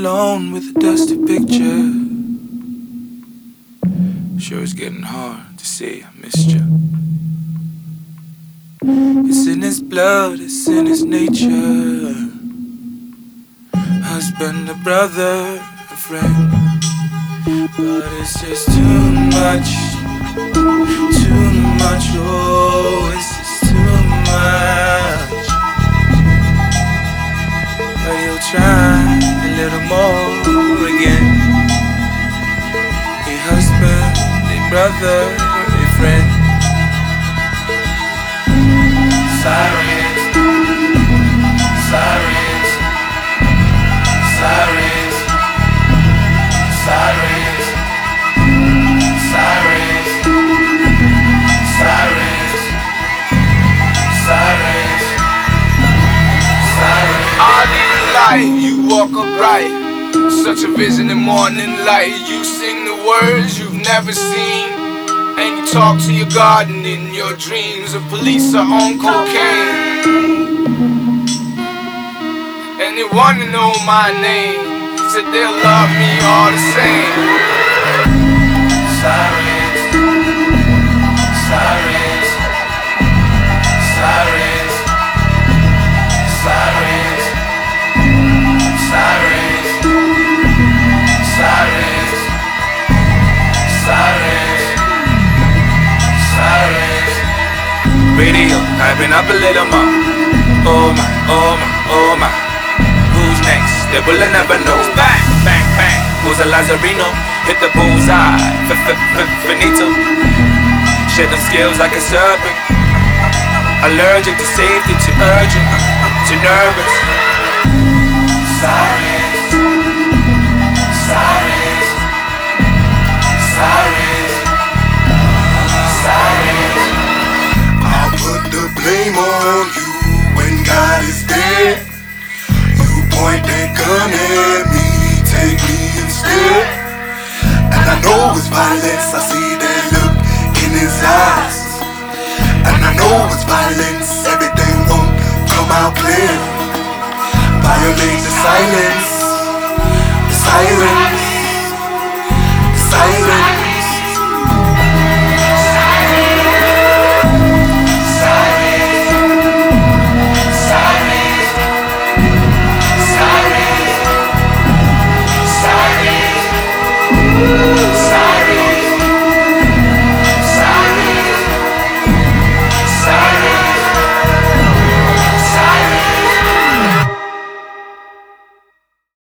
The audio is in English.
alone with a dusty picture. Sure it's getting hard to say I missed you. It's in his blood, it's in his nature. Husband, a brother, a friend. But it's just too much, oh, it's just too much. But he'll try a little more again. A husband, a brother, a friend. Sirens, sirens, sirens, sirens, sirens, sirens, sirens, sirens. All in light, you walk upright. Such a vision in morning light. You sing the words you've never seen. And you talk to your garden in your dreams. The police are on cocaine. And they wanna know my name. Said they'll love me all the same. Sirens, sirens, sirens, sirens, sirens, sirens, sirens, sirens. Radio, I've been up a little more. Oh my, oh my, oh my. Who's next? They will never know. Bang, bang, bang. Who's a Lazarino? Hit the bullseye. Finito. Shed them skills like a serpent. Allergic to safety, too urgent, too nervous. Sirens, sirens, sirens, sirens. I'll put the blame on you when God is dead. Point that gun at me, take me instead. And I know it's violence, I see that look in his eyes. And I know it's violence, everything won't come out clear. Violate the